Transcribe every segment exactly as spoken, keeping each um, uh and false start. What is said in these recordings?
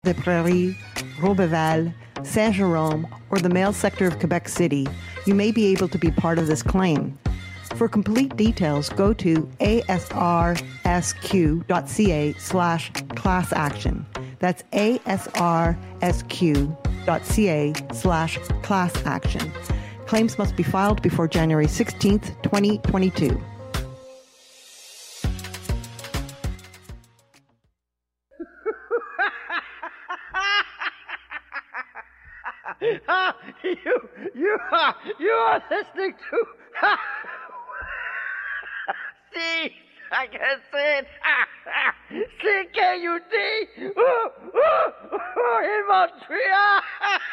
Ville-des-Prairies, Roberval, Saint-Jérôme, or the male sector of Quebec City, you may be able to be part of this claim. For complete details, go to asrsq.ca slash class action. That's asrsq.ca slash class action. Claims must be filed before January sixteenth, twenty twenty-two. you, you are, you are listening to. See, I can say it. C K U D in Montreal.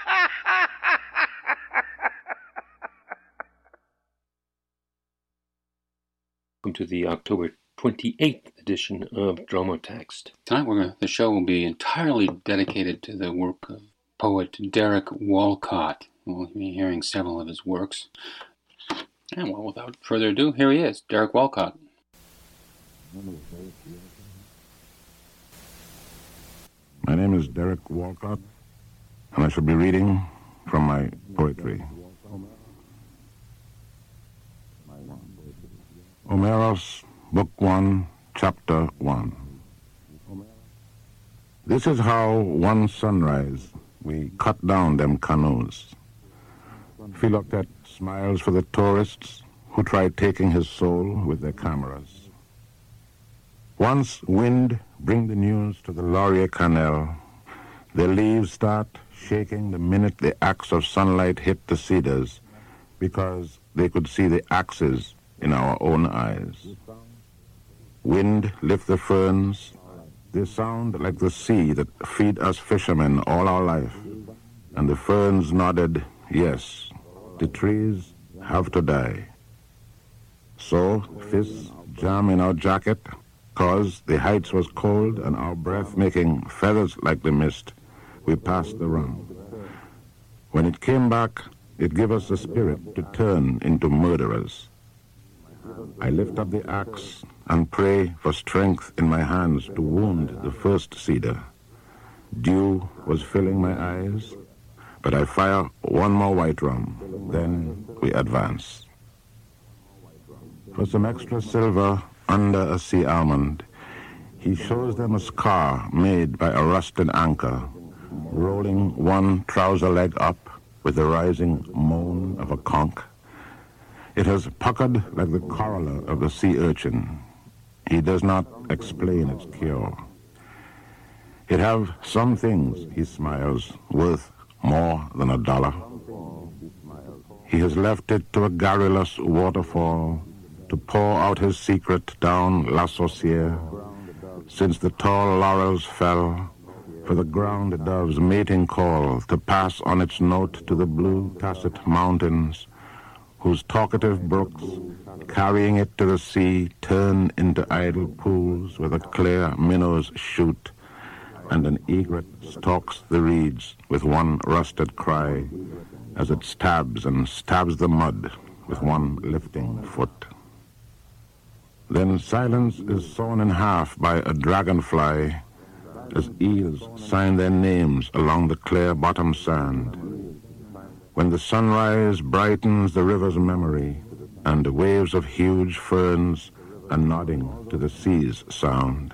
Welcome to the October twenty-eighth edition of Dromotext. Tonight we're gonna, the show will be entirely dedicated to the work of poet Derek Walcott. We'll be hearing several of his works. And well, without further ado, here he is, Derek Walcott. My name is Derek Walcott, and I shall be reading from my poetry. Homeros, Book one, Chapter one. This is how one sunrise we cut down them canoes. Philoctet smiles for the tourists who try taking his soul with their cameras. Once wind bring the news to the Laurier Canal, their leaves start shaking the minute the axe of sunlight hit the cedars, because they could see the axes in our own eyes. Wind lift the ferns. They sound like the sea that feed us fishermen all our life. And the ferns nodded, yes, the trees have to die. So, fists jam in our jacket, cause the heights was cold and our breath making feathers like the mist, we passed the rum. When it came back, it gave us the spirit to turn into murderers. I lift up the axe and pray for strength in my hands to wound the first cedar. Dew was filling my eyes, but I fire one more white rum, then we advance. For some extra silver under a sea almond, he shows them a scar made by a rusted anchor, rolling one trouser leg up with the rising moan of a conch. It has puckered like the corolla of the sea urchin. He does not explain its cure. It have some things, he smiles, worth more than a dollar. He has left it to a garrulous waterfall to pour out his secret down La Saucière, since the tall laurels fell, for the ground dove's mating call to pass on its note to the blue tacit mountains, whose talkative brooks, carrying it to the sea, turn into idle pools where the clear minnows shoot, and an egret stalks the reeds with one rusted cry as it stabs and stabs the mud with one lifting foot. Then silence is sawn in half by a dragonfly as eels sign their names along the clear bottom sand. When the sunrise brightens the river's memory, and waves of huge ferns are nodding to the sea's sound.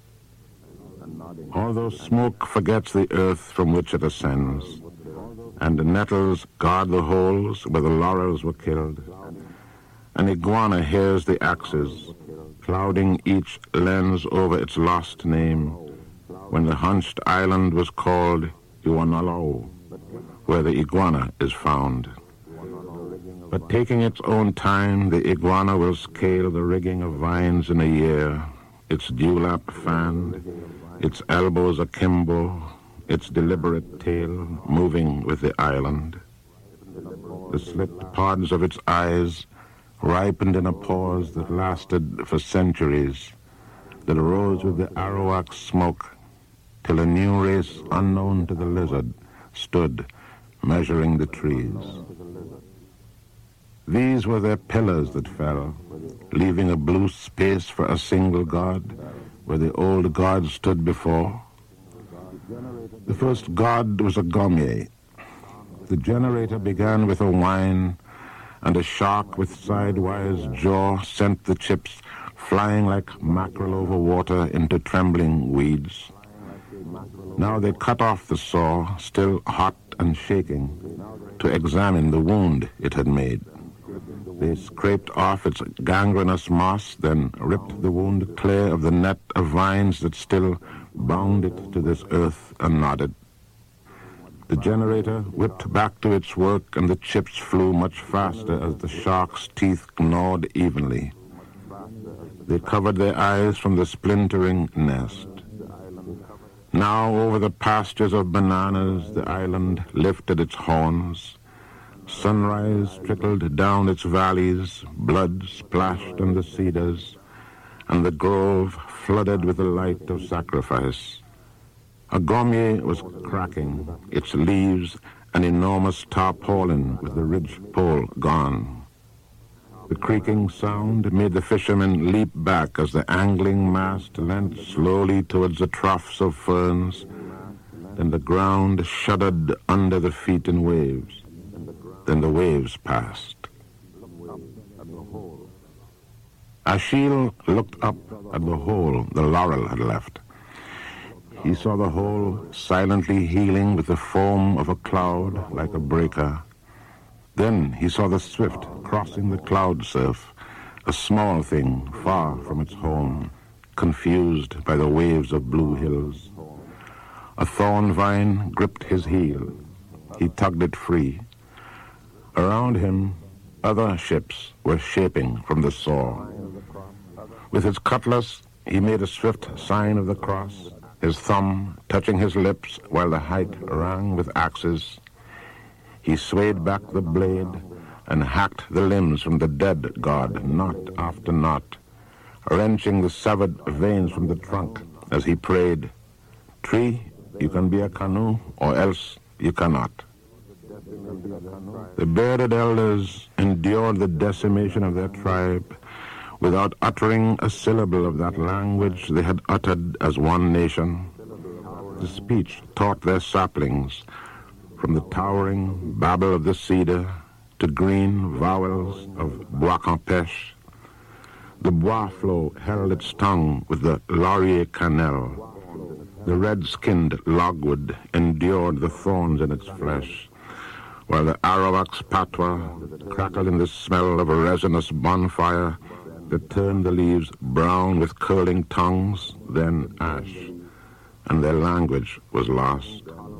Although smoke forgets the earth from which it ascends, and the nettles guard the holes where the laurels were killed, an iguana hears the axes, clouding each lens over its lost name, when the hunched island was called Iwanalao, where the iguana is found. But taking its own time, the iguana will scale the rigging of vines in a year, its dewlap fanned, its elbows akimbo, its deliberate tail moving with the island. The slit pods of its eyes ripened in a pause that lasted for centuries, that arose with the arawak smoke, till a new race unknown to the lizard stood measuring the trees. These were their pillars that fell, leaving a blue space for a single god, where the old gods stood before. The first god was a gommier. The generator began with a whine, and a shark with sidewise jaw sent the chips flying like mackerel over water into trembling weeds. Now they cut off the saw, still hot and shaking, to examine the wound it had made. They scraped off its gangrenous moss, then ripped the wound clear of the net of vines that still bound it to this earth and nodded. The generator whipped back to its work, and the chips flew much faster as the shark's teeth gnawed evenly. They covered their eyes from the splintering nest. Now over the pastures of bananas the island lifted its horns. Sunrise trickled down its valleys, blood splashed on the cedars, and the grove flooded with the light of sacrifice. A gommier was cracking, its leaves an enormous tarpaulin with the ridge pole gone. The creaking sound made the fishermen leap back as the angling mast leant slowly towards the troughs of ferns. Then the ground shuddered under the feet in waves. Then the waves passed. Achille looked up at the hole the laurel had left. He saw the hole silently healing with the foam of a cloud like a breaker. Then he saw the swift crossing the cloud surf, a small thing far from its home, confused by the waves of blue hills. A thorn vine gripped his heel. He tugged it free. Around him, other ships were shaping from the saw. With his cutlass, he made a swift sign of the cross, his thumb touching his lips while the height rang with axes. He swayed back the blade and hacked the limbs from the dead god, knot after knot, wrenching the severed veins from the trunk as he prayed, "Tree, you can be a canoe, or else you cannot." The bearded elders endured the decimation of their tribe without uttering a syllable of that language they had uttered as one nation. The speech taught their saplings, from the towering babble of the cedar to green vowels of bois campêche. The bois flow held its tongue with the laurier cannelle. The red-skinned logwood endured the thorns in its flesh, while the arawak's patois crackled in the smell of a resinous bonfire that turned the leaves brown with curling tongues, then ash, and their language was lost.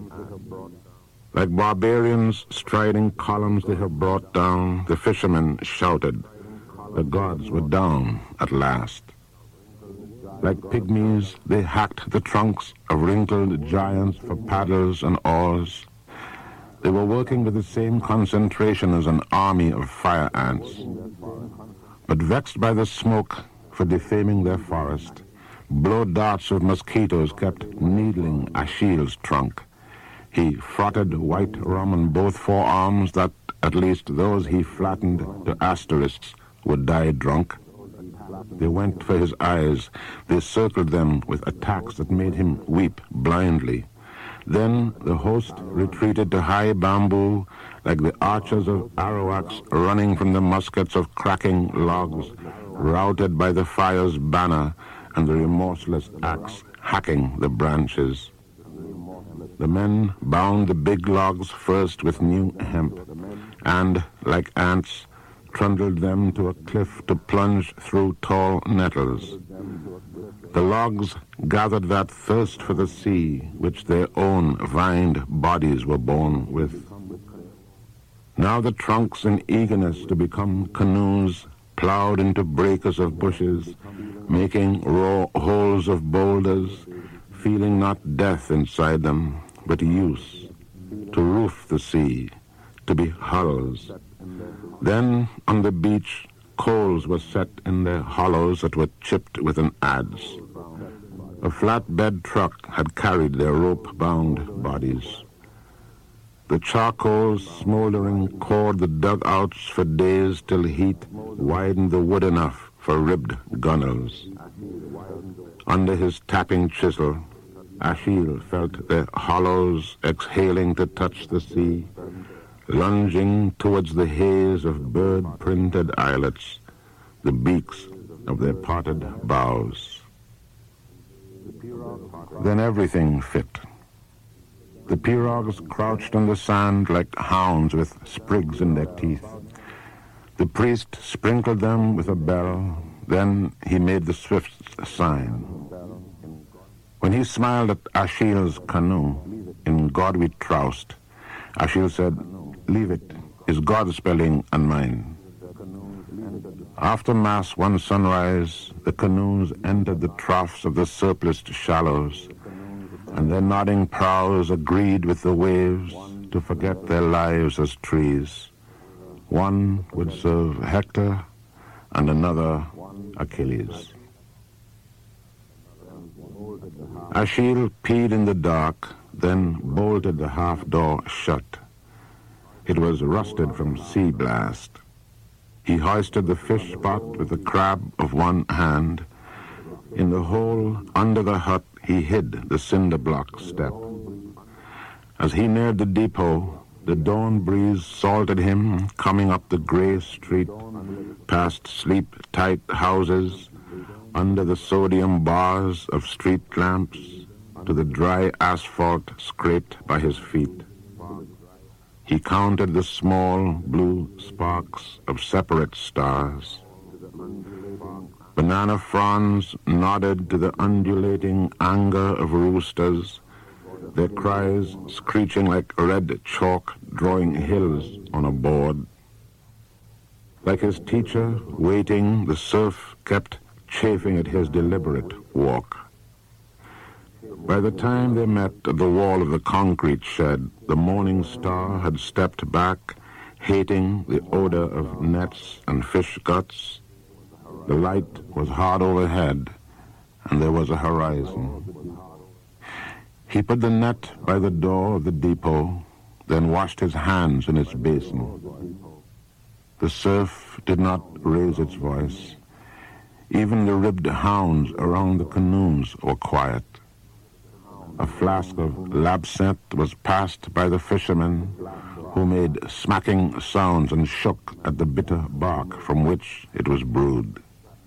Like barbarians striding columns they have brought down, the fishermen shouted. The gods were down at last. Like pygmies, they hacked the trunks of wrinkled giants for paddles and oars. They were working with the same concentration as an army of fire ants. But vexed by the smoke for defaming their forest, blow darts of mosquitoes kept needling Achille's trunk. He frotted white rum on both forearms that at least those he flattened to asterisks would die drunk. They went for his eyes. They circled them with attacks that made him weep blindly. Then the host retreated to high bamboo like the archers of Arawaks running from the muskets of cracking logs, routed by the fire's banner and the remorseless axe hacking the branches. The men bound the big logs first with new hemp and, like ants, trundled them to a cliff to plunge through tall nettles. The logs gathered that thirst for the sea which their own vined bodies were born with. Now the trunks, in eagerness to become canoes, plowed into breakers of bushes, making raw holes of boulders, feeling not death inside them, but use, to roof the sea, to be hulls. Then, on the beach, coals were set in their hollows that were chipped with an adze. A flatbed truck had carried their rope-bound bodies. The charcoal smoldering cored the dugouts for days till heat widened the wood enough for ribbed gunnels. Under his tapping chisel, Achille felt the hollows exhaling to touch the sea, lunging towards the haze of bird-printed islets, the beaks of their parted bows. Then everything fit. The pirogues crouched on the sand like hounds with sprigs in their teeth. The priest sprinkled them with a bell, then he made the Swift's sign. When he smiled at Achille's canoe, in God we troust, Achille said, "Leave it, is God's spelling and mine." After Mass one sunrise, the canoes entered the troughs of the surpliced shallows, and their nodding prows agreed with the waves to forget their lives as trees. One would serve Hector, and another Achilles. Achille peed in the dark, then bolted the half-door shut. It was rusted from sea blast. He hoisted the fish pot with the crab of one hand. In the hole under the hut, he hid the cinder block step. As he neared the depot, the dawn breeze salted him, coming up the gray street, past sleep-tight houses, under the sodium bars of street lamps, to the dry asphalt scraped by his feet. He counted the small blue sparks of separate stars. Banana fronds nodded to the undulating anger of roosters, their cries screeching like red chalk drawing hills on a board. Like his teacher, waiting, the surf kept chafing at his deliberate walk. By the time they met at the wall of the concrete shed, the morning star had stepped back, hating the odor of nets and fish guts. The light was hard overhead, and there was a horizon. He put the net by the door of the depot, then washed his hands in its basin. The surf did not raise its voice. Even the ribbed hounds around the canoes were quiet. A flask of labsinthe was passed by the fishermen, who made smacking sounds and shook at the bitter bark from which it was brewed.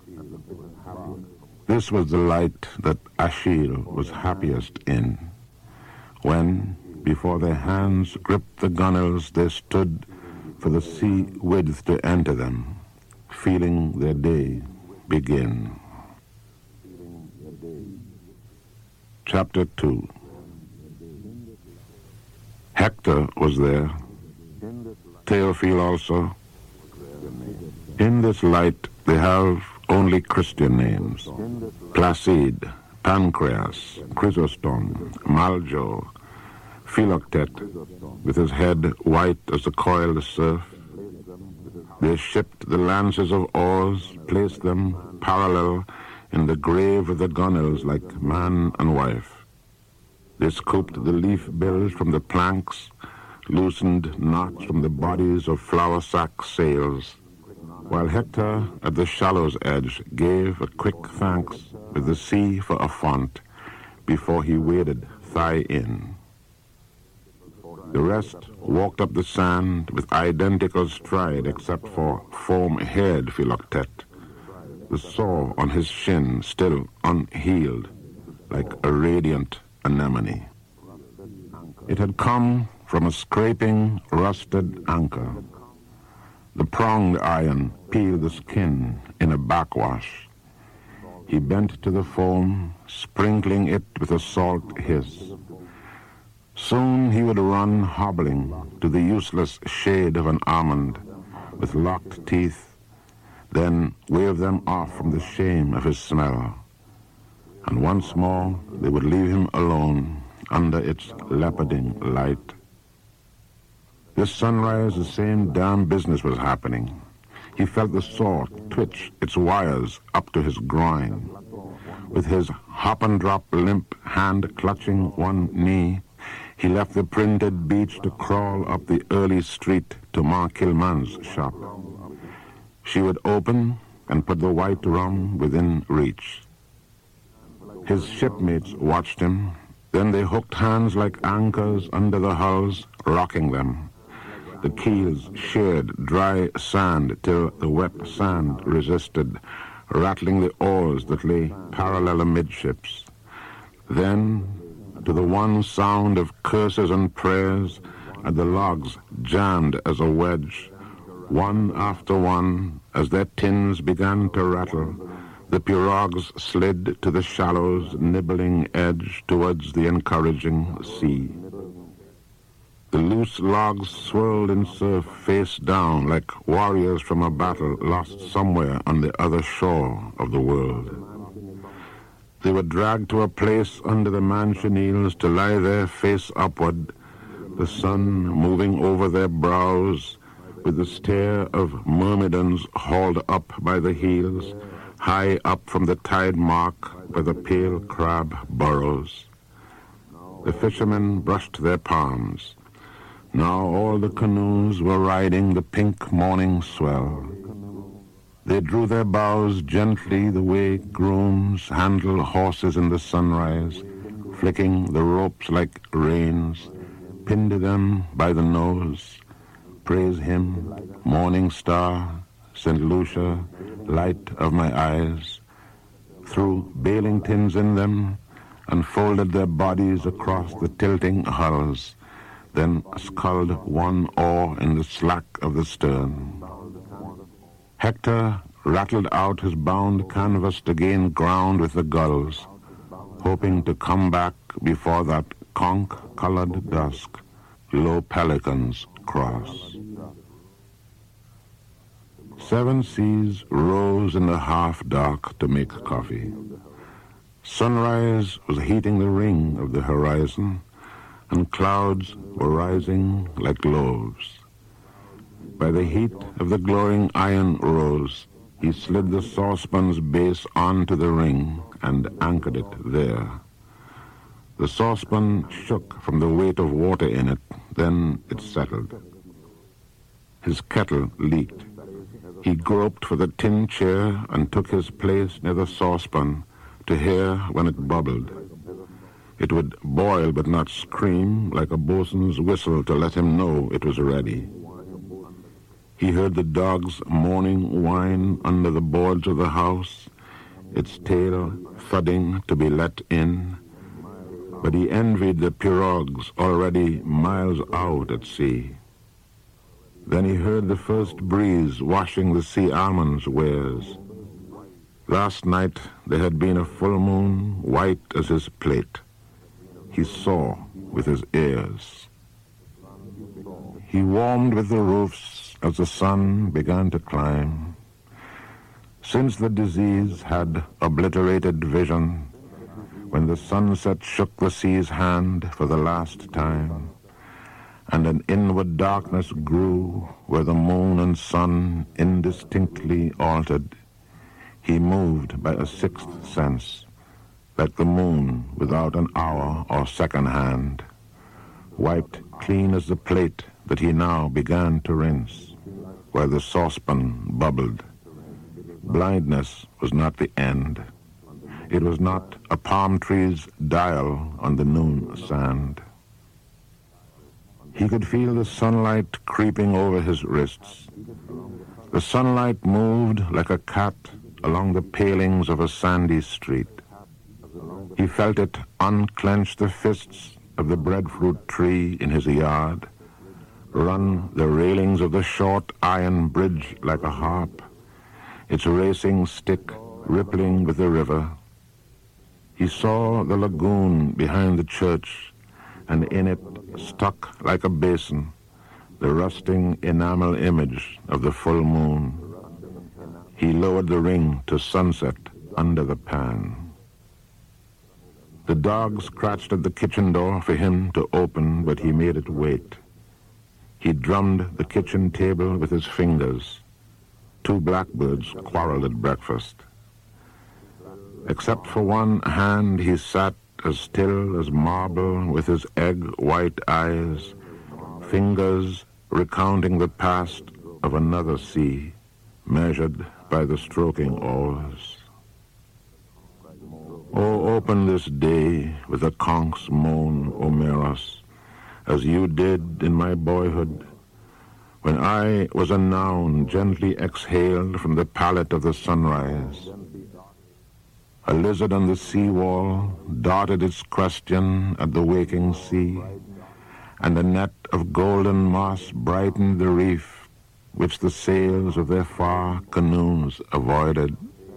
This was the light that Achille was happiest in, when, before their hands gripped the gunwales, they stood for the sea width to enter them, feeling their day begin. Chapter two. Hector was there, Theophile also. In this light they have only Christian names: Placide, Pancreas, Chrysostom, Maljo, Philoctet, with his head white as the coiled surf. They shipped the lances of oars, placed them parallel in the grave of the gunwales like man and wife. They scooped the leaf bills from the planks, loosened knots from the bodies of flour sack sails, while Hector at the shallow's edge gave a quick thanks with the sea for a font before he waded thigh in. The rest walked up the sand with identical stride except for foam-haired Philoctet, the sore on his shin still unhealed, like a radiant anemone. It had come from a scraping, rusted anchor. The pronged iron peeled the skin in a backwash. He bent to the foam, sprinkling it with a salt hiss. Soon he would run hobbling to the useless shade of an almond with locked teeth, then wave them off from the shame of his smell. And once more they would leave him alone under its leoparding light. This sunrise, the same damn business was happening. He felt the saw twitch its wires up to his groin. With his hop-and-drop limp hand clutching one knee, he left the printed beach to crawl up the early street to Ma Kilman's shop. She would open and put the white rum within reach. His shipmates watched him, Then they hooked hands like anchors under the hulls, rocking them. The keels sheared dry sand till the wet sand resisted, rattling the oars that lay parallel amidships. Then, to the one sound of curses and prayers, and the logs jammed as a wedge, one after one, as their tins began to rattle, the pirogues slid to the shallow's nibbling edge towards the encouraging sea. The loose logs swirled in surf face down like warriors from a battle lost somewhere on the other shore of the world. They were dragged to a place under the manchineels to lie there face upward, the sun moving over their brows with the stare of myrmidons hauled up by the heels, high up from the tide mark where the pale crab burrows. The fishermen brushed their palms. Now all the canoes were riding the pink morning swell. They drew their bows gently the way grooms handle horses in the sunrise, flicking the ropes like reins, pinned to them by the nose. Praise him, morning star, Saint Lucia, light of my eyes. Threw bailing tins in them, unfolded their bodies across the tilting hulls, then sculled one oar in the slack of the stern. Hector rattled out his bound canvas to gain ground with the gulls, hoping to come back before that conch-colored dusk low pelicans cross. Seven Seas rose in the half-dark to make coffee. Sunrise was heating the ring of the horizon, and clouds were rising like loaves. By the heat of the glowing iron rose, he slid the saucepan's base onto the ring and anchored it there. The saucepan shook from the weight of water in it, then it settled. His kettle leaked. He groped for the tin chair and took his place near the saucepan to hear when it bubbled. It would boil but not scream, like a bosun's whistle to let him know it was ready. He heard the dog's morning whine under the boards of the house, its tail thudding to be let in, but he envied the pirogues already miles out at sea. Then he heard the first breeze washing the sea almond's wares. Last night there had been a full moon, white as his plate. He saw with his ears. He warmed with the roofs as the sun began to climb. Since the disease had obliterated vision, when the sunset shook the sea's hand for the last time, and an inward darkness grew where the moon and sun indistinctly altered, he moved by a sixth sense, like the moon without an hour or second hand, wiped clean as the plate that he now began to rinse, where the saucepan bubbled. Blindness was not the end. It was not a palm tree's dial on the noon sand. He could feel the sunlight creeping over his wrists. The sunlight moved like a cat along the palings of a sandy street. He felt it unclench the fists of the breadfruit tree in his yard, run the railings of the short iron bridge like a harp, its racing stick rippling with the river. He saw the lagoon behind the church, and in it, stuck like a basin, the rusting enamel image of the full moon. He lowered the ring to sunset under the pan. The dog scratched at the kitchen door for him to open, but he made it wait. He drummed the kitchen table with his fingers. Two blackbirds quarreled at breakfast. Except for one hand, he sat as still as marble with his egg-white eyes, fingers recounting the past of another sea, measured by the stroking oars. Oh, open this day with a conch's moan, Omeros, as you did in my boyhood, when I was a noun gently exhaled from the palate of the sunrise. A lizard on the seawall darted its question at the waking sea, and a net of golden moss brightened the reef which the sails of their far canoes avoided.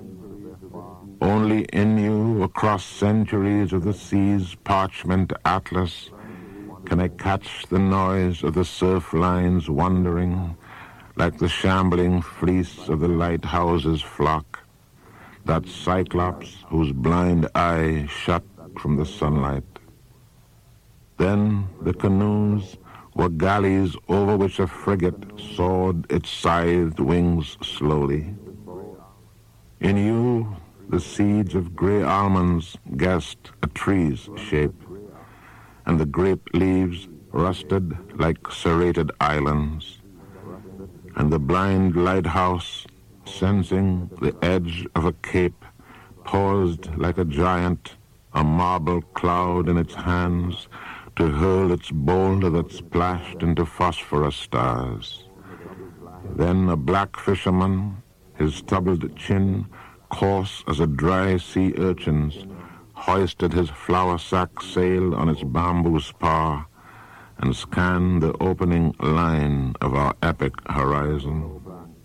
Only in you, across centuries of the sea's parchment atlas, can I catch the noise of the surf lines wandering like the shambling fleece of the lighthouse's flock, that cyclops whose blind eye shut from the sunlight. Then the canoes were galleys over which a frigate soared its scythed wings slowly. In you, the seeds of gray almonds guessed a tree's shape, and the grape leaves rusted like serrated islands, and the blind lighthouse, sensing the edge of a cape, paused like a giant, a marble cloud in its hands, to hurl its boulder that splashed into phosphorus stars. Then a black fisherman, his stubbled chin coarse as a dry sea urchin's, hoisted his flour sack sail on its bamboo spar and scanned the opening line of our epic horizon.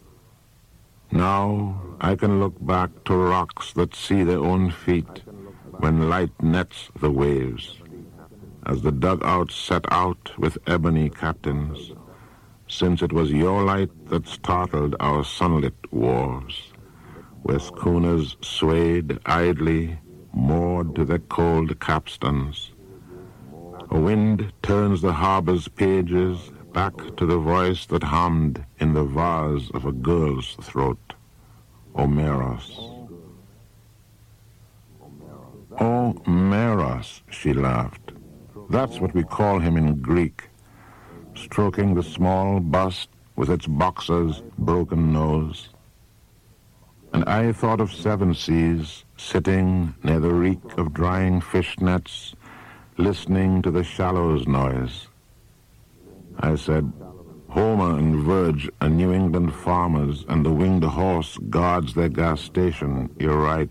Now I can look back to rocks that see their own feet when light nets the waves, as the dugouts set out with ebony captains, since it was your light that startled our sunlit wharves, where schooners swayed idly, moored to their cold capstans. A wind turns the harbor's pages back to the voice that hummed in the vase of a girl's throat, Omeros. Omeros, she laughed. That's what we call him in Greek, stroking the small bust with its boxer's broken nose. And I thought of Seven Seas, sitting near the reek of drying fish nets, listening to the shallows' noise. I said, Homer and Virg are New England farmers, and the winged horse guards their gas station. You're right.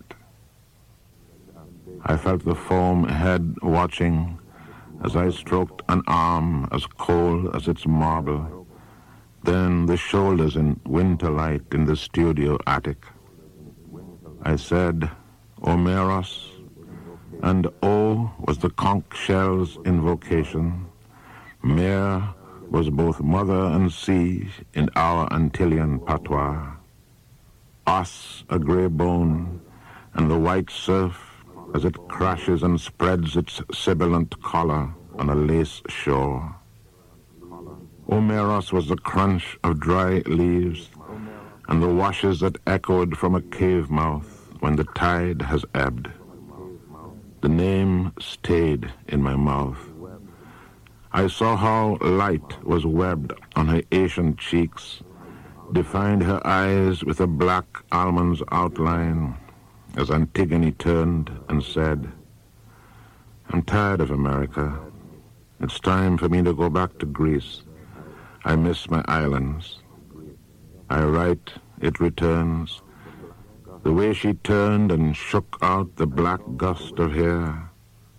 I felt the foam head watching as I stroked an arm as cold as its marble, then the shoulders in winter light in the studio attic. I said, Omeros, and O was the conch shell's invocation. Mer was both mother and sea in our Antillean patois. Os, a grey bone, and the white surf as it crashes and spreads its sibilant collar on a lace shore. Omeros was the crunch of dry leaves and the washes that echoed from a cave mouth when the tide has ebbed. The name stayed in my mouth. I saw how light was webbed on her Asian cheeks, defined her eyes with a black almond's outline, as Antigone turned and said, I'm tired of America. It's time for me to go back to Greece. I miss my islands. I write, it returns. The way she turned and shook out the black gust of hair.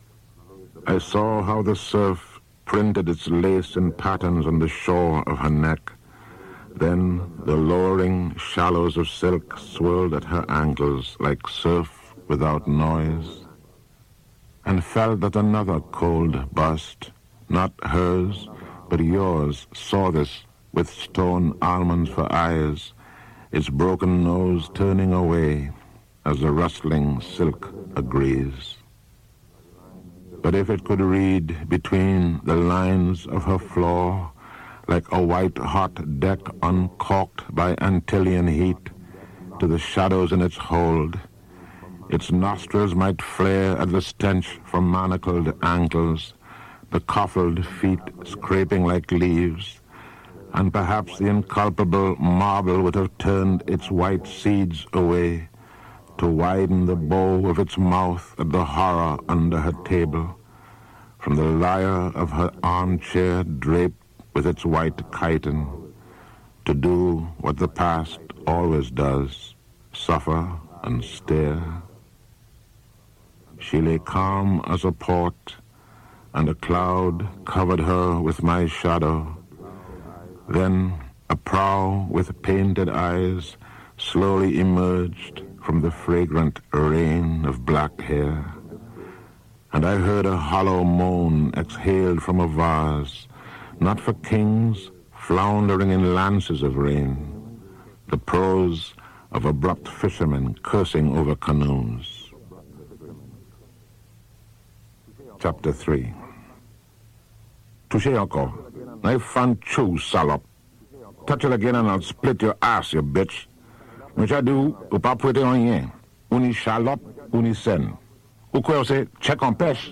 I saw how the surf printed its lace in patterns on the shore of her neck. Then the lowering shallows of silk swirled at her ankles like surf without noise, and felt that another cold bust, not hers, but yours, saw this with stone almonds for eyes, its broken nose turning away as the rustling silk agrees. But if it could read between the lines of her floor, like a white-hot deck uncorked by Antillean heat, to the shadows in its hold, its nostrils might flare at the stench from manacled ankles, the coffled feet scraping like leaves, and perhaps the inculpable marble would have turned its white seeds away, to widen the bow of its mouth at the horror under her table, from the lyre of her armchair draped with its white chiton, to do what the past always does, suffer and stare. She lay calm as a port, and a cloud covered her with my shadow. Then a prow with painted eyes slowly emerged from the fragrant rain of black hair, and I heard a hollow moan exhaled from a vase, not for kings floundering in lances of rain, the prose of abrupt fishermen cursing over canoes. Chapter three. Touché encore. I found you, salop. Touch it again and I'll split your ass, you bitch. Which I do, ou pas prêter rien. Uni salope, uni sen. Ou quoi say, check on pêche.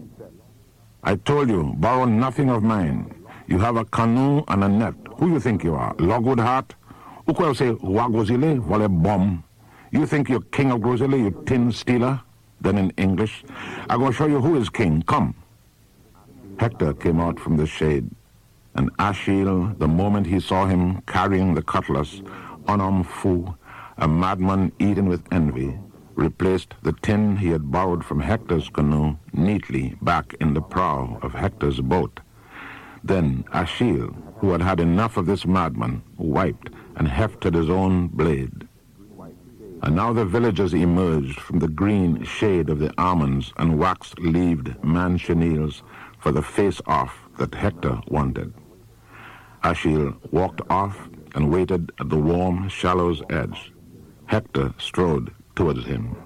I told you, borrow nothing of mine. You have a canoe and a net. Who you think you are, Logwood Hart? Ou quoi say, roi Grosile, volley bomb. You think you're king of Grosile, you tin stealer? Then in English, I'm going to show you who is king. Come. Hector came out from the shade, and Achille, the moment he saw him carrying the cutlass, un homme fou, a madman eaten with envy, replaced the tin he had borrowed from Hector's canoe neatly back in the prow of Hector's boat. Then Achille, who had had enough of this madman, wiped and hefted his own blade. And now the villagers emerged from the green shade of the almonds and wax-leaved manchinelles for the face-off that Hector wanted. Achille walked off and waited at the warm shallow's edge. Hector strode towards him.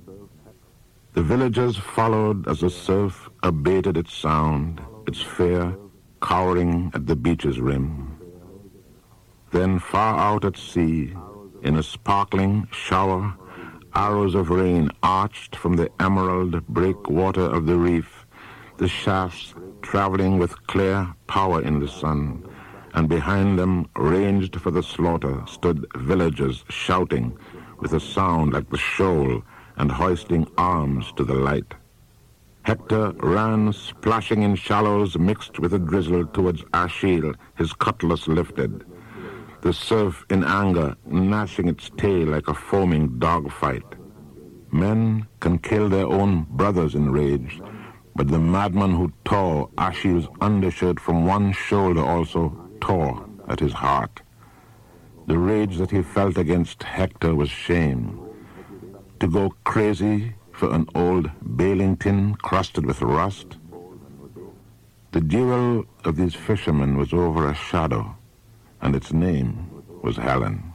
The villagers followed as the surf abated its sound, its fear cowering at the beach's rim. Then far out at sea, in a sparkling shower, arrows of rain arched from the emerald breakwater of the reef, the shafts traveling with clear power in the sun, and behind them, ranged for the slaughter, stood villagers shouting with a sound like the shoal and hoisting arms to the light. Hector ran splashing in shallows mixed with a drizzle towards Achille, his cutlass lifted. The surf in anger, gnashing its tail like a foaming dogfight. Men can kill their own brothers in rage, but the madman who tore Achille's undershirt from one shoulder also tore at his heart. The rage that he felt against Hector was shame. To go crazy for an old bailing tin crusted with rust? The duel of these fishermen was over a shadow, and its name was Helen.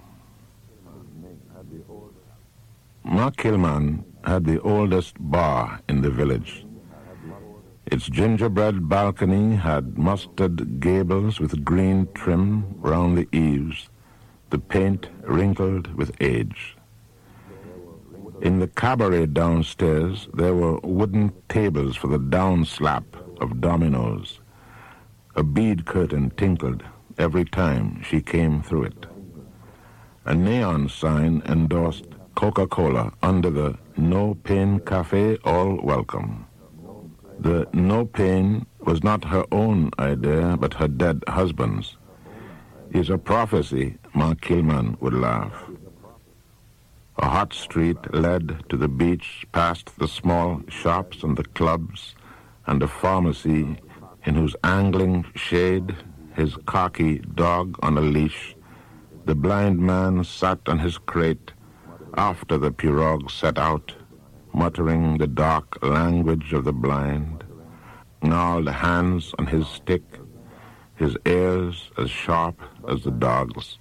Mark Kilman had the oldest bar in the village. Its gingerbread balcony had mustard gables with green trim round the eaves, the paint wrinkled with age. In the cabaret downstairs, there were wooden tables for the downslap of dominoes. A bead curtain tinkled every time she came through it. A neon sign endorsed Coca-Cola under the No Pain Cafe, all welcome. The no pain was not her own idea, but her dead husband's. It's a prophecy, Mark Kilman would laugh. A hot street led to the beach past the small shops and the clubs and a pharmacy in whose angling shade, his khaki dog on a leash, the blind man sat on his crate after the pirogue set out, muttering the dark language of the blind, gnarled hands on his stick, his ears as sharp as the dog's.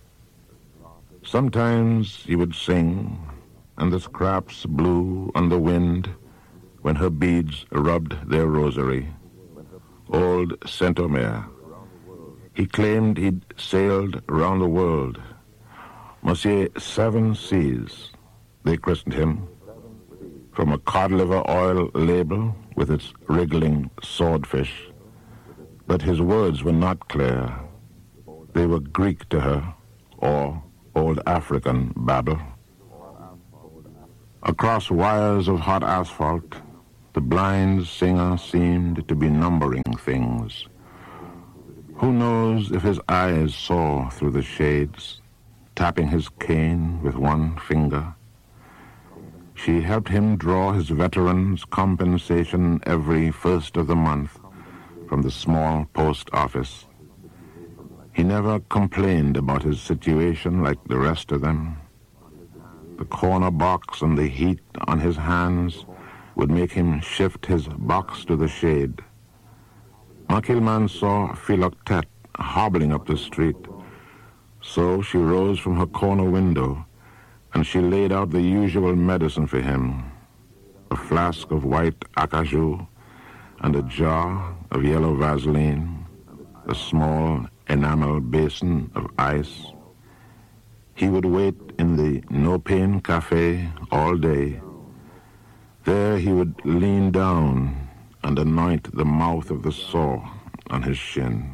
Sometimes he would sing, and the scraps blew on the wind when her beads rubbed their rosary. Old Saint-Omer. He claimed he'd sailed round the world. Monsieur Seven Seas, they christened him, from a cod liver oil label with its wriggling swordfish. But his words were not clear. They were Greek to her, or old African babble. Across wires of hot asphalt, the blind singer seemed to be numbering things. Who knows if his eyes saw through the shades, tapping his cane with one finger? She helped him draw his veteran's compensation every first of the month from the small post office. He never complained about his situation like the rest of them. The corner box and the heat on his hands would make him shift his box to the shade. Makilman saw Philoctete hobbling up the street, so she rose from her corner window and she laid out the usual medicine for him, a flask of white acajou and a jar of yellow Vaseline, a small enamel basin of ice. He would wait in the no-pain cafe all day. There he would lean down and anoint the mouth of the sore on his shin.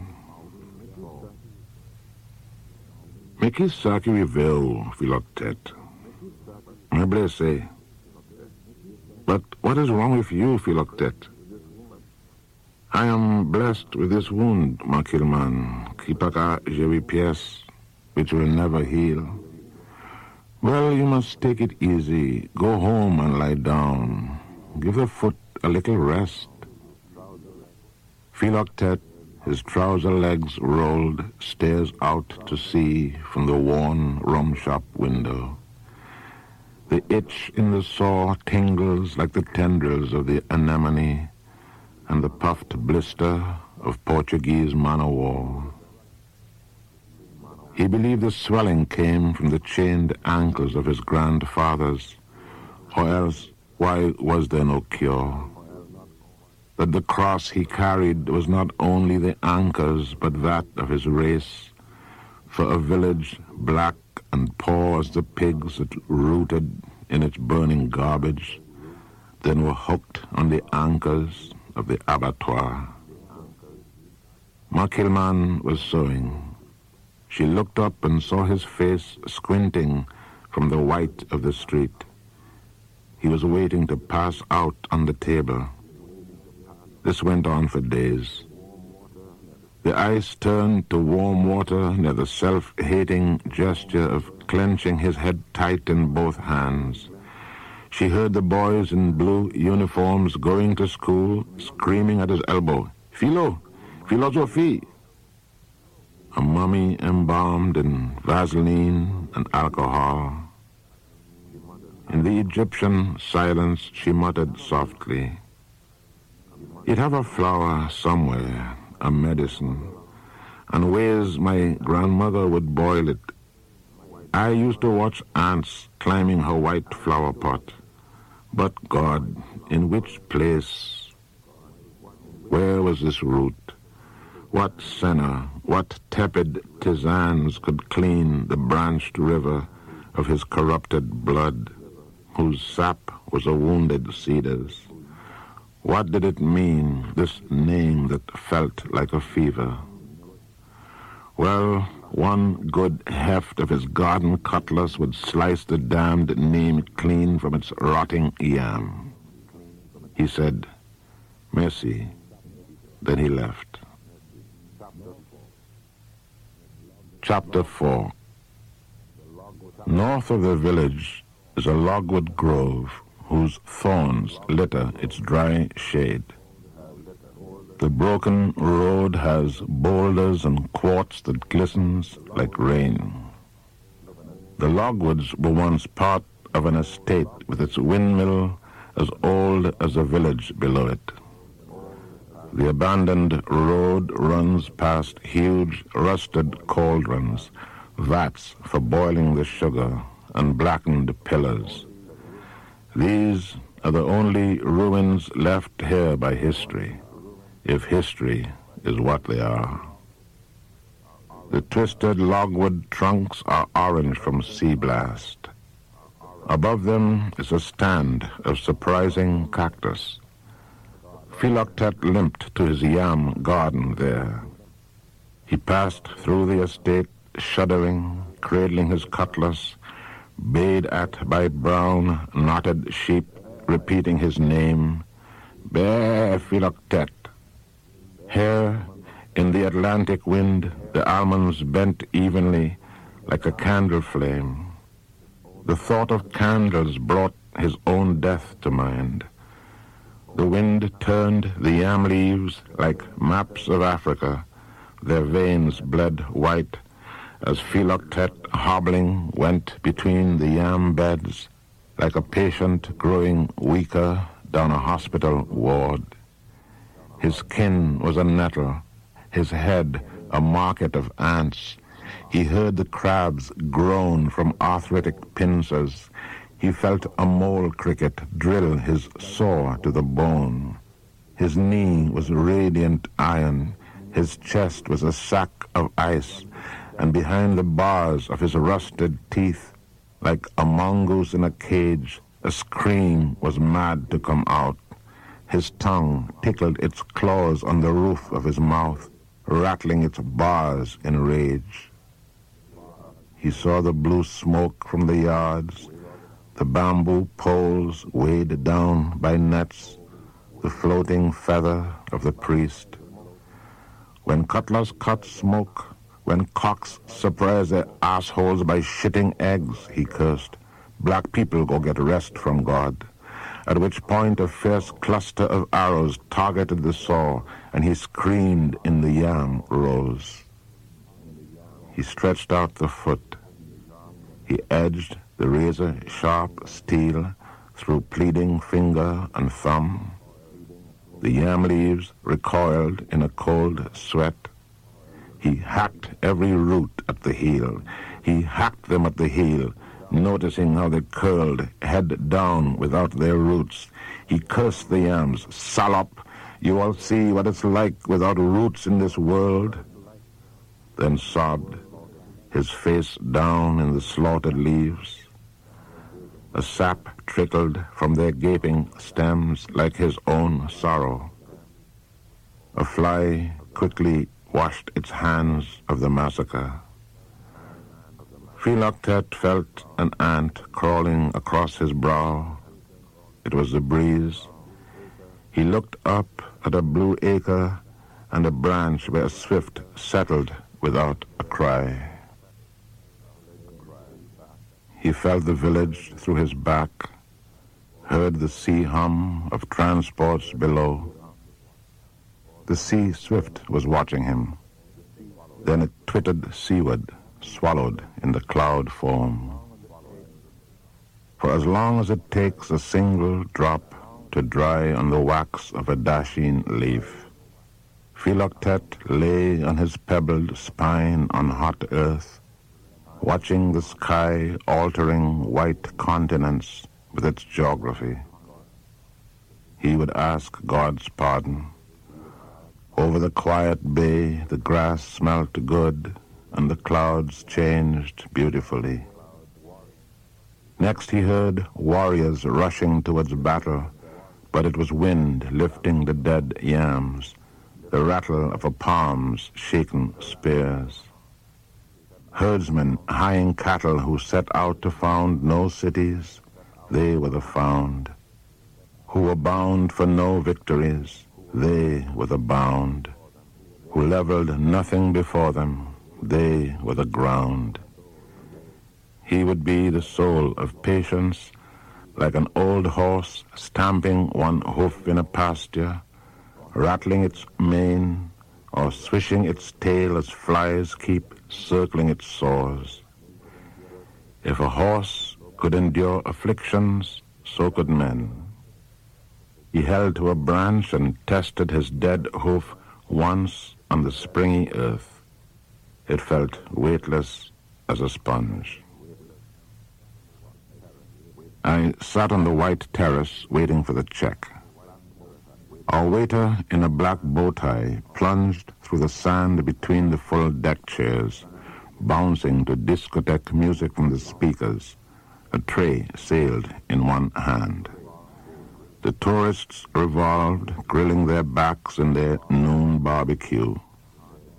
Mikisaki Riville, Philoctete. Me blessé. But what is wrong with you, Philoctete? I am blessed with this wound, Makilman, Kipaka Jewi Pies, which will never heal. Well, you must take it easy. Go home and lie down. Give the foot a little rest. Philoctete, his trouser legs rolled, stares out to sea from the worn rum shop window. The itch in the sore tingles like the tendrils of the anemone and the puffed blister of Portuguese man-o-war. He believed the swelling came from the chained ankles of his grandfathers, or else why was there no cure? That the cross he carried was not only the anchors, but that of his race, for a village black and poor as the pigs that rooted in its burning garbage, then were hooked on the anchors of the abattoir. Makilman was sewing. She looked up and saw his face squinting from the white of the street. He was waiting to pass out on the table. This went on for days. The ice turned to warm water near the self-hating gesture of clenching his head tight in both hands. She heard the boys in blue uniforms going to school, screaming at his elbow, "Philo! Philosophy!" A mummy embalmed in Vaseline and alcohol. In the Egyptian silence, she muttered softly, "You'd have a flower somewhere, a medicine, and ways my grandmother would boil it. I used to watch ants climbing her white flower pot. But God, in which place? Where was this root? What senna, what tepid tisanes could clean the branched river of his corrupted blood, whose sap was a wounded cedar's? What did it mean, this name that felt like a fever? Well, one good heft of his garden cutlass would slice the damned name clean from its rotting yam. He said, "Merci." Then he left. Chapter four. North of the village is a logwood grove whose thorns litter its dry shade. The broken road has boulders and quartz that glistens like rain. The logwoods were once part of an estate with its windmill as old as a village below it. The abandoned road runs past huge rusted cauldrons, vats for boiling the sugar, and blackened pillars. These are the only ruins left here by history, if history is what they are. The twisted logwood trunks are orange from sea blast. Above them is a stand of surprising cactus. Philoctete limped to his yam garden there. He passed through the estate, shuddering, cradling his cutlass, bayed at by brown, knotted sheep, repeating his name, Be-Philoctet. Here, in the Atlantic wind, the almonds bent evenly like a candle flame. The thought of candles brought his own death to mind. The wind turned the yam leaves like maps of Africa. Their veins bled white as Philoctet, hobbling, went between the yam beds like a patient growing weaker down a hospital ward. His kin was a nettle, his head a market of ants. He heard the crabs groan from arthritic pincers. He felt a mole cricket drill his saw to the bone. His knee was radiant iron. His chest was a sack of ice. And behind the bars of his rusted teeth, like a mongoose in a cage, a scream was mad to come out. His tongue tickled its claws on the roof of his mouth, rattling its bars in rage. He saw the blue smoke from the yards, the bamboo poles weighed down by nets, the floating feather of the priest. When cutlers cut smoke, when cocks surprise their assholes by shitting eggs, he cursed, black people go get rest from God. At which point a fierce cluster of arrows targeted the saw, and he screamed in the yam rows. He stretched out the foot. He edged the razor-sharp steel through pleading finger and thumb. The yam leaves recoiled in a cold sweat. He hacked every root at the heel. He hacked them at the heel, noticing how they curled head down without their roots. He cursed the yams. Salop, you all see what it's like without roots in this world? Then sobbed, his face down in the slaughtered leaves. A sap trickled from their gaping stems like his own sorrow. A fly quickly washed its hands of the massacre. Philoctet felt an ant crawling across his brow. It was the breeze. He looked up at a blue acre and a branch where a swift settled without a cry. He felt the village through his back, heard the sea hum of transports below. The sea swift was watching him. Then it twittered seaward, swallowed in the cloud foam. For as long as it takes a single drop to dry on the wax of a dashing leaf, Philoctet lay on his pebbled spine on hot earth, watching the sky altering white continents with its geography. He would ask God's pardon. Over the quiet bay, the grass smelt good, and the clouds changed beautifully. Next he heard warriors rushing towards battle, but it was wind lifting the dead yams, the rattle of a palm's shaken spears. Herdsmen hieing cattle who set out to found no cities, they were the found. Who were bound for no victories, they were the bound. Who leveled nothing before them, they were the ground. He would be the soul of patience, like an old horse stamping one hoof in a pasture, rattling its mane, or swishing its tail as flies keep circling its sores. If a horse could endure afflictions, so could men. He held to a branch and tested his dead hoof once on the springy earth. It felt weightless as a sponge. I sat on the white terrace waiting for the check. Our waiter in a black bow tie plunged through the sand between the full deck chairs, bouncing to discotheque music from the speakers. A tray sailed in one hand. The tourists revolved, grilling their backs in their noon barbecue.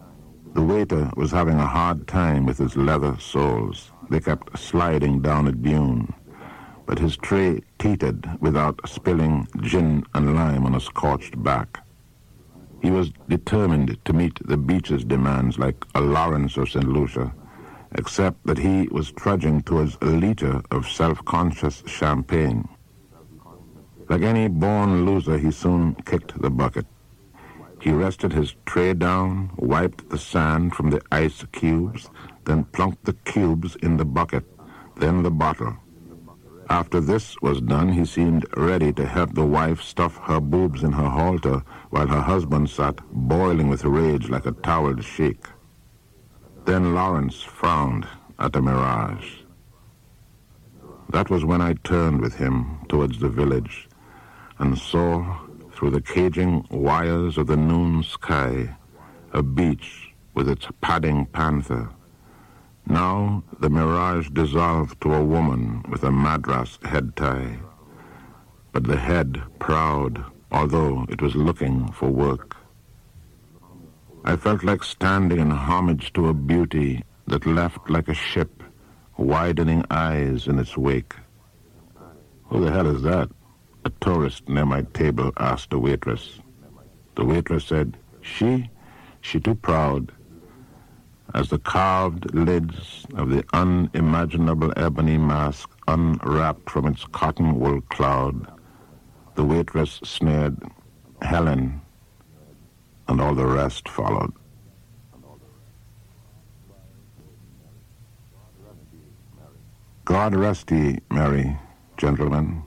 The waiter was having a hard time with his leather soles. They kept sliding down a dune, but his tray teetered without spilling gin and lime on a scorched back. He was determined to meet the beach's demands like a Lawrence of Saint Lucia, except that he was trudging towards a liter of self-conscious champagne. Like any born loser, he soon kicked the bucket. He rested his tray down, wiped the sand from the ice cubes, then plunked the cubes in the bucket, then the bottle. After this was done, he seemed ready to help the wife stuff her boobs in her halter while her husband sat boiling with rage like a toweled sheik. Then Lawrence frowned at a mirage. That was when I turned with him towards the village and saw, through the caging wires of the noon sky, a beach with its padding panther. Now the mirage dissolved to a woman with a Madras head tie, but the head proud, although it was looking for work. I felt like standing in homage to a beauty that left like a ship, widening eyes in its wake. Who the hell is that? A tourist near my table asked the waitress. The waitress said, She? She too proud. As the carved lids of the unimaginable ebony mask unwrapped from its cotton wool cloud, the waitress sneered, Helen, and all the rest followed. God rest ye, merry gentlemen.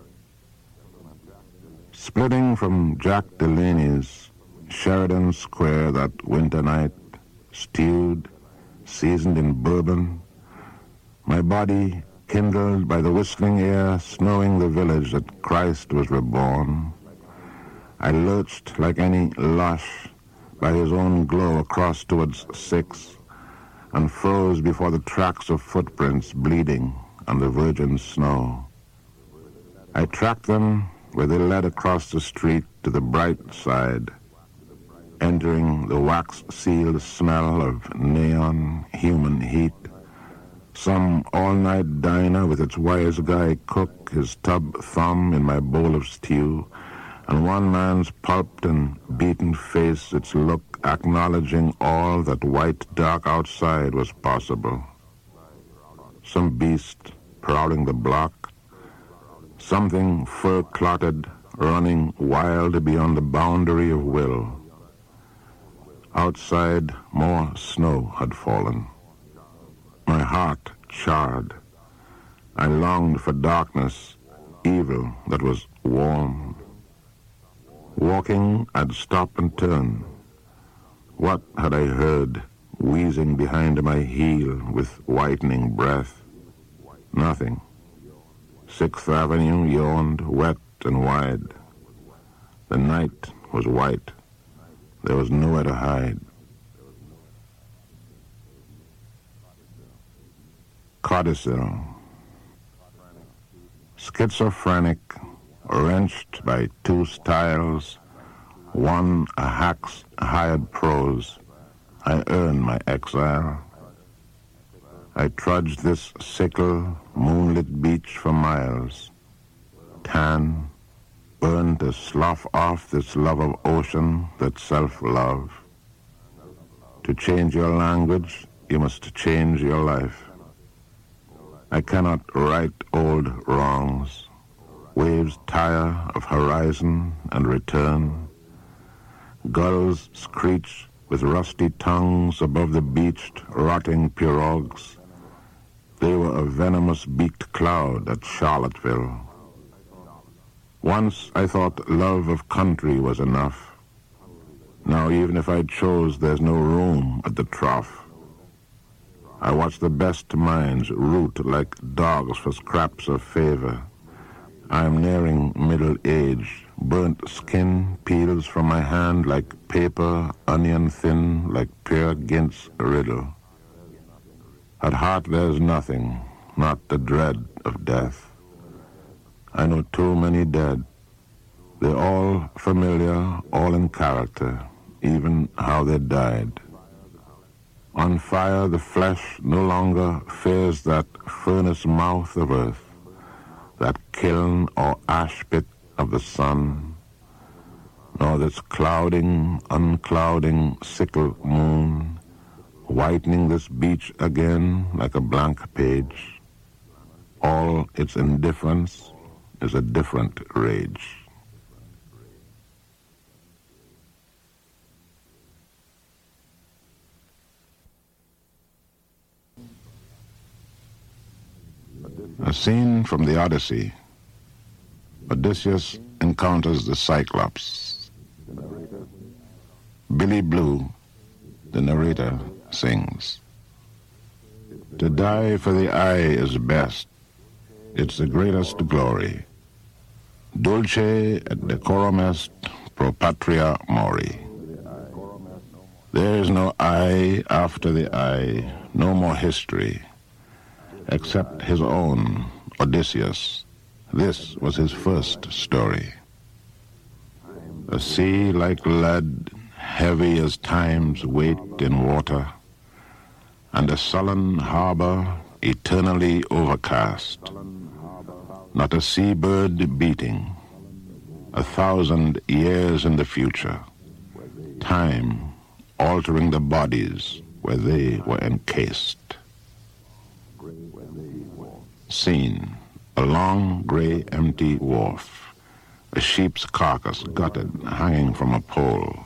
Splitting from Jack Delaney's Sheridan Square that winter night, stewed, seasoned in bourbon, my body kindled by the whistling air snowing the village that Christ was reborn, I lurched like any lush by his own glow across towards six and froze before the tracks of footprints bleeding on the virgin snow. I tracked them where they led across the street to the bright side, entering the wax-sealed smell of neon human heat. Some all-night diner with its wise guy cook, his tub thumb in my bowl of stew, and one man's pulped and beaten face, its look acknowledging all that white dark outside was possible. Some beast prowling the block, something fur-clotted, running wild beyond the boundary of will. Outside, more snow had fallen. My heart charred. I longed for darkness, evil that was warm. Walking, I'd stop and turn. What had I heard, wheezing behind my heel with whitening breath? Nothing. Sixth Avenue yawned wet and wide. The night was white. There was nowhere to hide. Codicil. Schizophrenic, wrenched by two styles, one a hack's hired prose, I earned my exile. I trudged this sickle, moonlit beach for miles, tan, burned to slough off this love of ocean that's self-love. To change your language, you must change your life. I cannot right old wrongs. Waves tire of horizon and return. Gulls screech with rusty tongues above the beached, rotting pirogues. They were a venomous beaked cloud at Charlottesville. Once I thought love of country was enough. Now even if I chose, there's no room at the trough. I watch the best minds root like dogs for scraps of favor. I am nearing middle age. Burnt skin peels from my hand like paper, onion thin, like Peer Gynt's riddle. At heart there's nothing, not the dread of death. I know too many dead. They're all familiar, all in character, even how they died. On fire the flesh no longer fears that furnace mouth of earth, that kiln or ash pit of the sun, nor this clouding, unclouding sickle moon, whitening this beach again like a blank page. All its indifference is a different rage. A scene from the Odyssey. Odysseus encounters the Cyclops. Billy Blue, the narrator, sings. To die for the eye is best. It's the greatest glory. Dulce et decorum est pro patria mori. There is no eye after the eye, no more history, except his own, Odysseus. This was his first story. A sea like lead, heavy as time's weight in water, and a sullen harbor eternally overcast. Not a seabird beating, a thousand years in the future. Time altering the bodies where they were encased. Scene, a long, gray, empty wharf, a sheep's carcass gutted, hanging from a pole.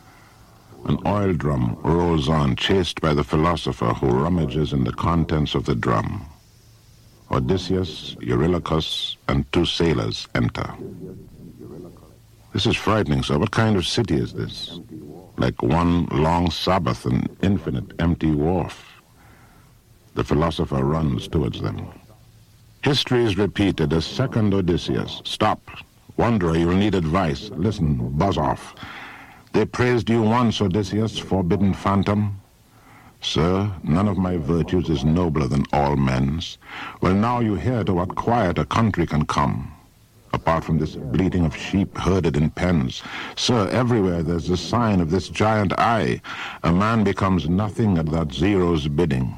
An oil drum rolls on, chased by the philosopher who rummages in the contents of the drum. Odysseus, Eurylochus, and two sailors enter. This is frightening, sir. What kind of city is this? Like one long Sabbath, an infinite empty wharf. The philosopher runs towards them. History is repeated, a second Odysseus. Stop. Wanderer, you'll need advice. Listen, buzz off. They praised you once, Odysseus, forbidden phantom. Sir, none of my virtues is nobler than all men's. Well, now you hear to what quiet a country can come. Apart from this bleating of sheep herded in pens. Sir, everywhere there's the sign of this giant eye. A man becomes nothing at that zero's bidding.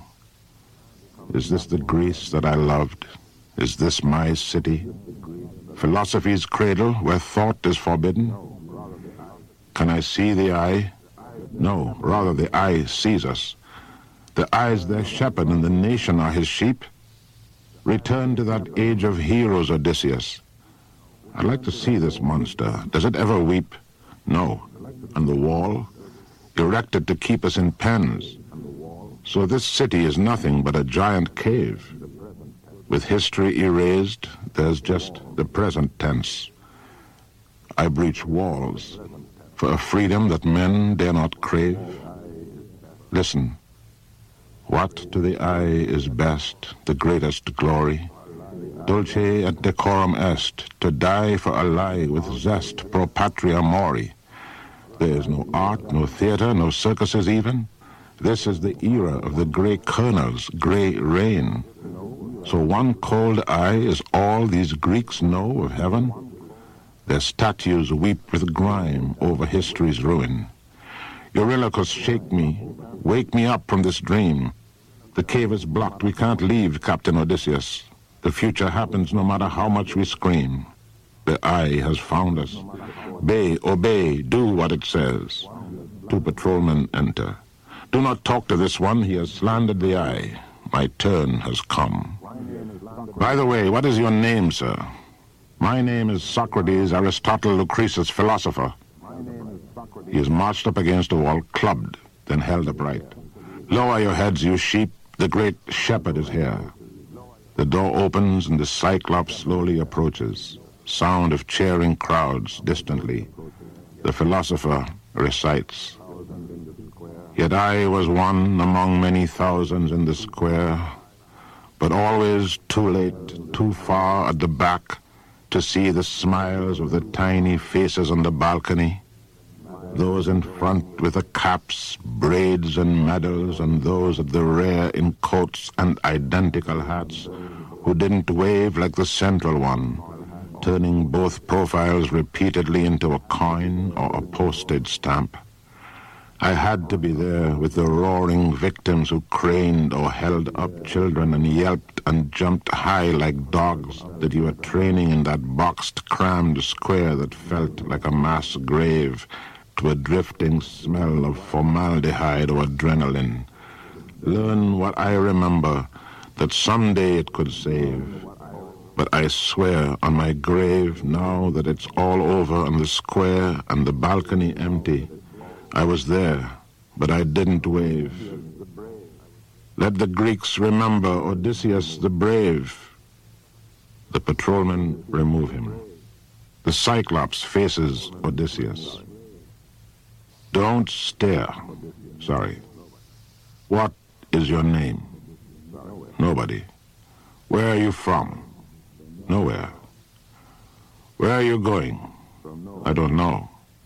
Is this the Greece that I loved? Is this my city? Philosophy's cradle where thought is forbidden? Can I see the eye? No, rather the eye sees us. The eye's their shepherd and the nation are his sheep. Return to that age of heroes, Odysseus. I'd like to see this monster. Does it ever weep? No. And the wall? Erected to keep us in pens. So this city is nothing but a giant cave. With history erased, there's just the present tense. I breach walls for a freedom that men dare not crave. Listen. What to the eye is best, the greatest glory? Dulce et decorum est, to die for a lie with zest pro patria mori. There is no art, no theater, no circuses even. This is the era of the gray colonel's gray reign. So one cold eye is all these Greeks know of heaven? Their statues weep with grime over history's ruin. Eurylochus, shake me, wake me up from this dream. The cave is blocked, we can't leave, Captain Odysseus. The future happens no matter how much we scream. The eye has found us. Obey, obey, do what it says. Two patrolmen enter. Do not talk to this one, he has slandered the eye. My turn has come. By the way, what is your name, sir? My name is Socrates, Aristotle, Lucretius, philosopher. He is marched up against a wall, clubbed, then held upright. Lower your heads, you sheep. The great shepherd is here. The door opens and the Cyclops slowly approaches. Sound of cheering crowds distantly. The philosopher recites. Yet I was one among many thousands in the square, but always too late, too far at the back to see the smiles of the tiny faces on the balcony. Those in front with the caps, braids, and medals, and those at the rear in coats and identical hats, who didn't wave like the central one, turning both profiles repeatedly into a coin or a postage stamp. I had to be there with the roaring victims who craned or held up children and yelped and jumped high like dogs that you were training in that boxed, crammed square that felt like a mass grave to a drifting smell of formaldehyde or adrenaline. Learn what I remember, that someday it could save. But I swear on my grave, now that it's all over and the square and the balcony empty, I was there, but I didn't wave. Let the Greeks remember Odysseus the brave. The patrolmen remove him. The Cyclops faces Odysseus. Don't stare. Sorry. What is your name? Nobody. Where are you from? Nowhere. Where are you going? I don't know.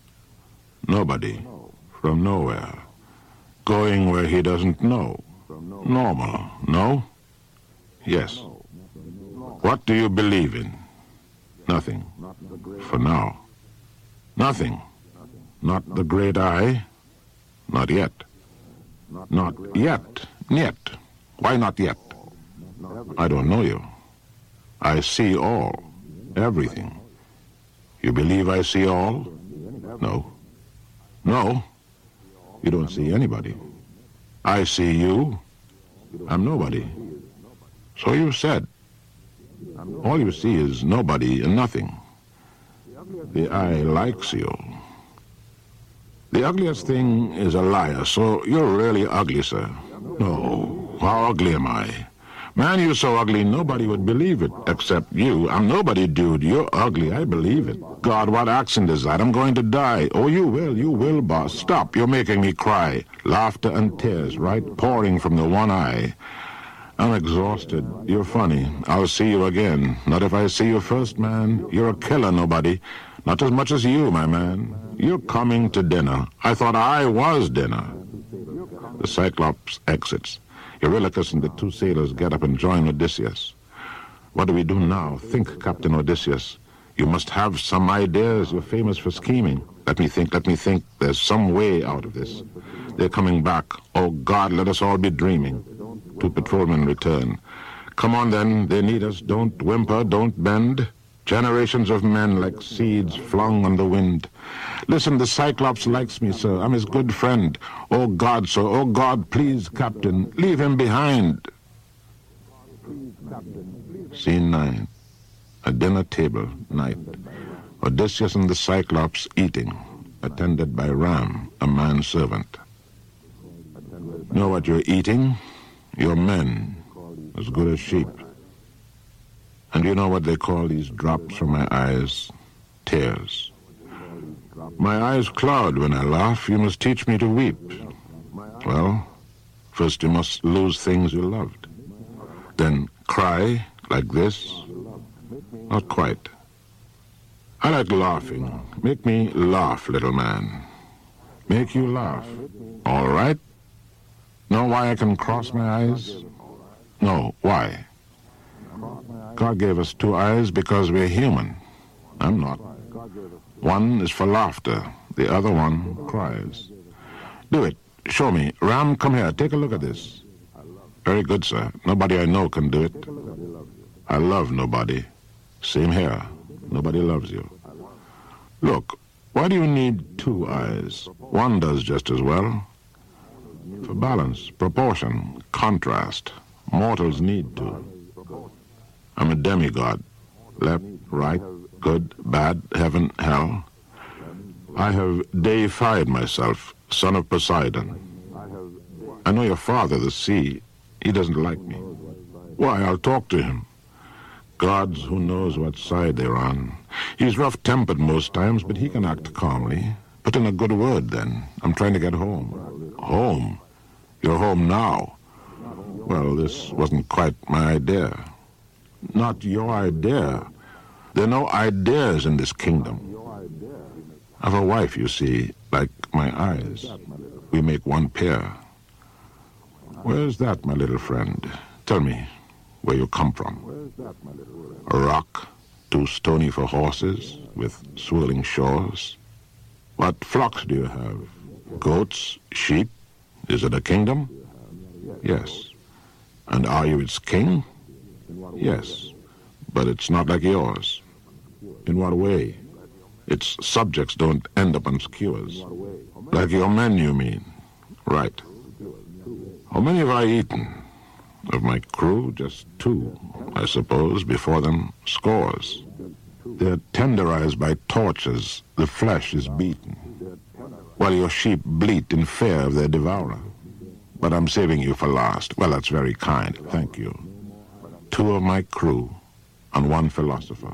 Nobody. From nowhere. Going where he doesn't know. Normal, no? Yes. What do you believe in? Nothing. For now. Nothing. Not the great eye? Not yet. Not yet. Yet. Why not yet? I don't know you. I see all. Everything. You believe I see all? No. No. You don't see anybody. I see you. I'm nobody. So you said. All you see is nobody and nothing. The eye likes you. The ugliest thing is a liar, so you're really ugly, sir. No. How ugly am I? Man, you're so ugly nobody would believe it, except you. I'm nobody, dude. You're ugly. I believe it. God, what accent is that? I'm going to die. Oh, you will. You will, boss. Stop. You're making me cry. Laughter and tears, right? Pouring from the one eye. I'm exhausted. You're funny. I'll see you again. Not if I see you first, man. You're a killer, nobody. Not as much as you, my man. You're coming to dinner. I thought I was dinner. The Cyclops exits. Eurylochus and the two sailors get up and join Odysseus. What do we do now? Think, Captain Odysseus. You must have some ideas. You're famous for scheming. Let me think, let me think. There's some way out of this. They're coming back. Oh, God, let us all be dreaming. Two patrolmen return. Come on, then. They need us. Don't whimper, don't bend. Generations of men like seeds flung on the wind. Listen, the Cyclops likes me, sir. I'm his good friend. Oh, God, sir. Oh, God, please, Captain. Leave him behind. Scene nine. A dinner table, night. Odysseus and the Cyclops eating, attended by Ram, a manservant. Know what you're eating? Your men, as good as sheep. And you know what they call these drops from my eyes? Tears. My eyes cloud when I laugh. You must teach me to weep. Well, first you must lose things you loved. Then cry like this? Not quite. I like laughing. Make me laugh, little man. Make you laugh. All right? Know why I can cross my eyes? No, why? God gave us two eyes because we're human. I'm not. One is for laughter. The other one cries. Do it. Show me. Ram, come here. Take a look at this. Very good, sir. Nobody I know can do it. I love nobody. Same here. Nobody loves you. Look, why do you need two eyes? One does just as well. For balance, proportion, contrast. Mortals need to. I'm a demigod. Left, right, good, bad, heaven, hell. I have deified myself, son of Poseidon. I know your father, the sea. He doesn't like me. Why, I'll talk to him. Gods, who knows what side they're on. He's rough-tempered most times, but he can act calmly. Put in a good word, then. I'm trying to get home. Home? You're home now. Well, this wasn't quite my idea. Not your idea. There are no ideas in this kingdom. I've a wife, you see, like my eyes. We make one pair. Where's that, my little friend? Tell me where you come from. A rock, too stony for horses, with swirling shores. What flocks do you have? Goats, sheep. Is it a kingdom? Yes. And are you its king? Yes. But it's not like yours. In what way? Its subjects don't end up on skewers. Like your men, you mean? Right. How many have I eaten? Of my crew, just two, I suppose. Before them, scores. They're tenderized by torches. The flesh is beaten, while your sheep bleat in fear of their devourer. But I'm saving you for last. Well, that's very kind. Thank you. Two of my crew and one philosopher.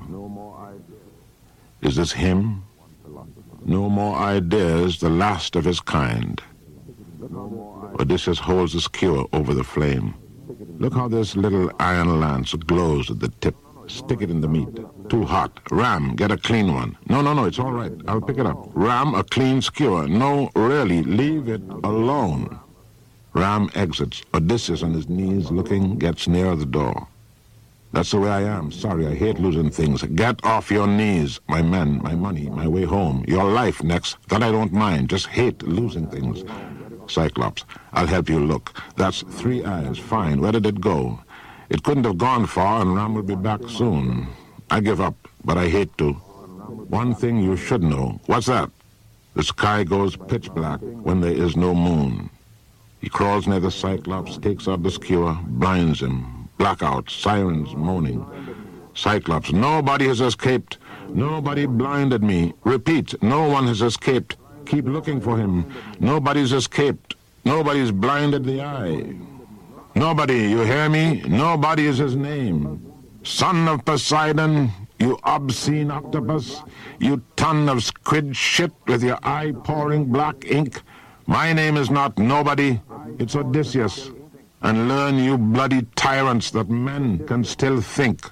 Is this him? No more ideas, the last of his kind. Odysseus holds the skewer over the flame. Look how this little iron lance glows at the tip. Stick it in the meat. Too hot. Ram, get a clean one. No, no, no, it's all right. I'll pick it up. Ram, a clean skewer. No, really, leave it alone. Ram exits. Odysseus on his knees looking, gets near the door. That's the way I am. Sorry, I hate losing things. Get off your knees. My men, my money, my way home. Your life next. That I don't mind. Just hate losing things. Cyclops, I'll help you look. That's three eyes. Fine. Where did it go? It couldn't have gone far, and Ram will be back soon. I give up, but I hate to. One thing you should know. What's that? The sky goes pitch black when there is no moon. He crawls near the Cyclops, takes out the skewer, blinds him. Blackout, sirens moaning. Cyclops, nobody has escaped. Nobody blinded me. Repeat, no one has escaped. Keep looking for him. Nobody's escaped. Nobody's blinded the eye. Nobody, you hear me? Nobody is his name. Son of Poseidon, you obscene octopus, you ton of squid shit with your eye-pouring black ink. My name is not nobody, it's Odysseus. And learn, you bloody tyrants, that men can still think.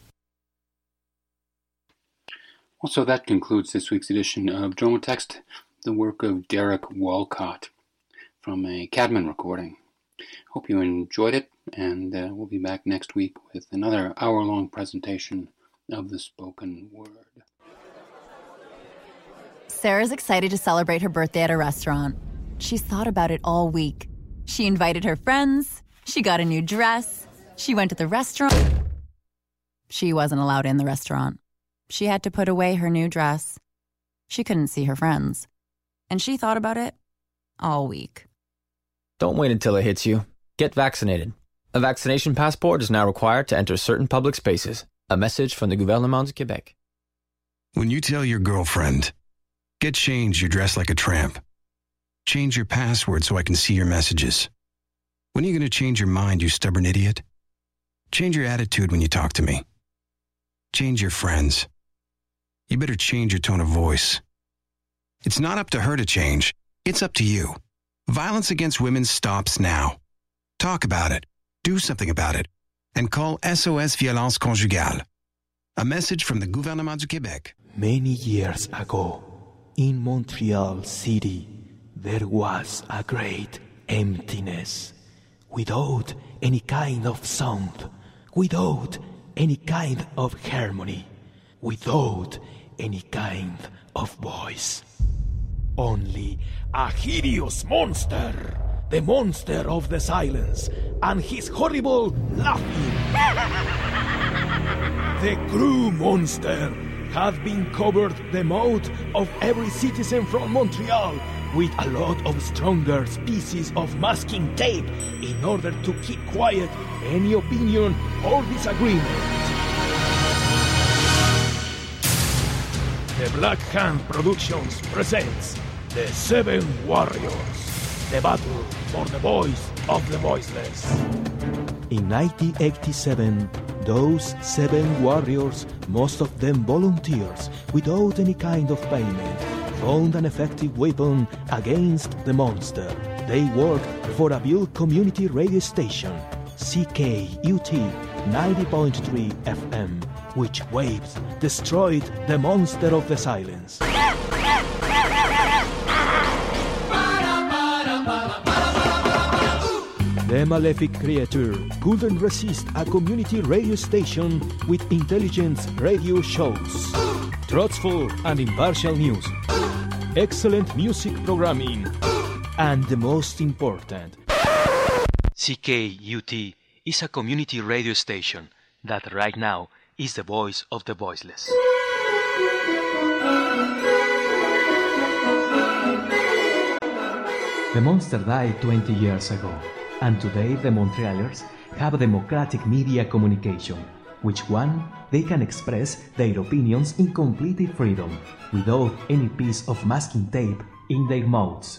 Well, so that concludes this week's edition of Dromotext, the work of Derek Walcott from a Cadman recording. Hope you enjoyed it, and uh, we'll be back next week with another hour-long presentation of the spoken word. Sarah's excited to celebrate her birthday at a restaurant. She's thought about it all week. She invited her friends. She got a new dress. She went to the restaurant. She wasn't allowed in the restaurant. She had to put away her new dress. She couldn't see her friends. And she thought about it all week. Don't wait until it hits you. Get vaccinated. A vaccination passport is now required to enter certain public spaces. A message from the Gouvernement du Québec. When you tell your girlfriend, get changed, you're dressed like a tramp. Change your password so I can see your messages. When are you going to change your mind, you stubborn idiot? Change your attitude when you talk to me. Change your friends. You better change your tone of voice. It's not up to her to change. It's up to you. Violence against women stops now. Talk about it. Do something about it. And call S O S Violence Conjugale. A message from the Gouvernement du Québec. Many years ago, in Montreal City, there was a great emptiness, without any kind of sound, without any kind of harmony, without any kind of voice. Only a hideous monster, the monster of the silence, and his horrible laughing. The Crew Monster had been covered the mouth of every citizen from Montreal with a lot of stronger species of masking tape in order to keep quiet any opinion or disagreement. The Black Hand Productions presents The Seven Warriors, the battle for the voice of the voiceless. In nineteen eighty-seven, those seven warriors, most of them volunteers, without any kind of payment, found an effective weapon against the monster. They worked for a Butte community radio station, C K U T ninety point three F M, which waves destroyed the monster of the silence. The malefic creature couldn't resist a community radio station with intelligence radio shows, truthful and impartial news, excellent music programming, and the most important. C K U T is a community radio station that right now is the voice of the voiceless. The monster died twenty years ago, and today the Montrealers have democratic media communication, which one they can express their opinions in complete freedom, without any piece of masking tape in their mouths.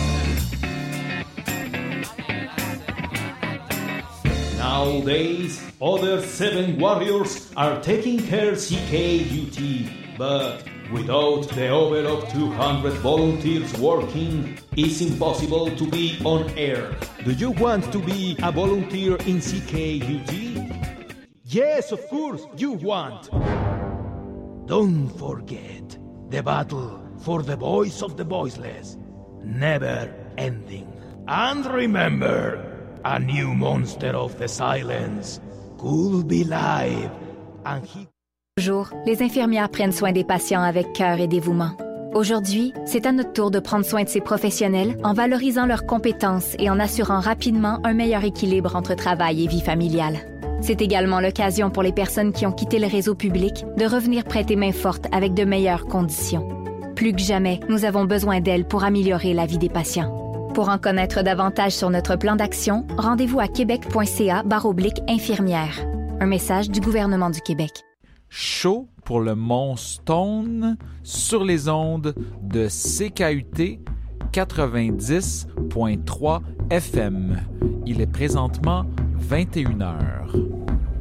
Nowadays, other seven warriors are taking care C K U T, but without the over of two hundred volunteers working, it's impossible to be on air. Do you want to be a volunteer in C K U T? Yes, of course, you want. Don't forget, the battle for the voice of the voiceless, never ending. And remember, a new monster of the silence could be live, and he... Bonjour, les infirmières prennent soin des patients avec cœur et dévouement. Aujourd'hui, c'est à notre tour de prendre soin de ces professionnels en valorisant leurs compétences et en assurant rapidement un meilleur équilibre entre travail et vie familiale. C'est également l'occasion pour les personnes qui ont quitté le réseau public de revenir prêter main forte avec de meilleures conditions. Plus que jamais, nous avons besoin d'elles pour améliorer la vie des patients. Pour en connaître davantage sur notre plan d'action, rendez-vous à québec.ca barre oblique infirmière. Un message du gouvernement du Québec. Show pour le Mont Stone sur les ondes de C K U T quatre-vingt-dix point trois F M. Il est présentement vingt et une heures.